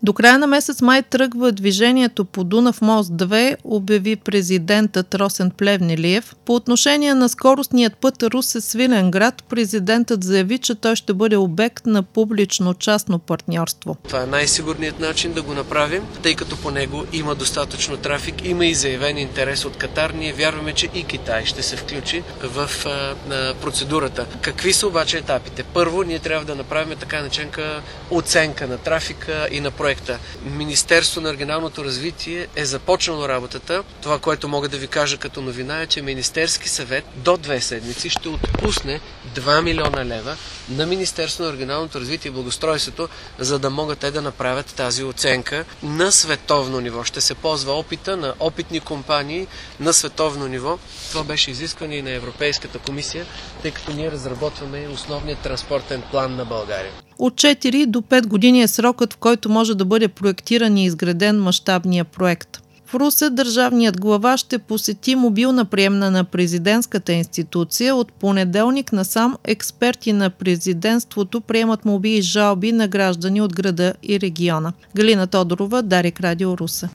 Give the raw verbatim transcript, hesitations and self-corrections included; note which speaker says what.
Speaker 1: До края на месец май тръгва движението по Дунав мост две, обяви президентът Росен Плевнелиев. По отношение на скоростният път Русе-Свиленград, президентът заяви, че той ще бъде обект на публично-частно партньорство.
Speaker 2: Това е най-сигурният начин да го направим, тъй като по него има достатъчно трафик, има и заявен интерес от Катар. Ние вярваме, че и Китай ще се включи в а, процедурата. Какви са обаче етапите? Първо, ние трябва да направим така наченка оценка на трафика и на проекта. Министерство на регионалното развитие е започнало работата. Това, което мога да ви кажа като новина е, че Министерски съвет до две седмици ще отпусне два милиона лева на Министерство на регионалното развитие и благоустройството, за да могат те да направят тази оценка на световно ниво. Ще се ползва опита на опитни компании на световно ниво. Това беше изискване и на Европейската комисия, тъй като ние разработваме основният транспортен план на България.
Speaker 1: От четири до пет години е срокът, в който може да бъде проектиран и изграден мащабния проект. В Русе държавният глава ще посети мобилна приемна на президентската институция. От понеделник насам експерти на президентството приемат молби и жалби на граждани от града и региона. Галина Тодорова, Дарик Радио, Русе.